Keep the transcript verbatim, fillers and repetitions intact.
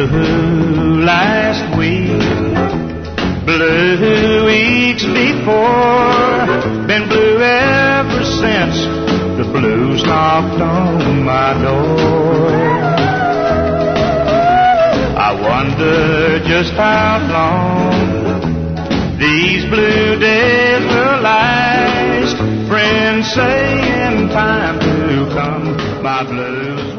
blue last week, blue weeks before, been blue ever since the blues knocked on my door. I wonder just how long these blue days will last. Friends say in time to come my blues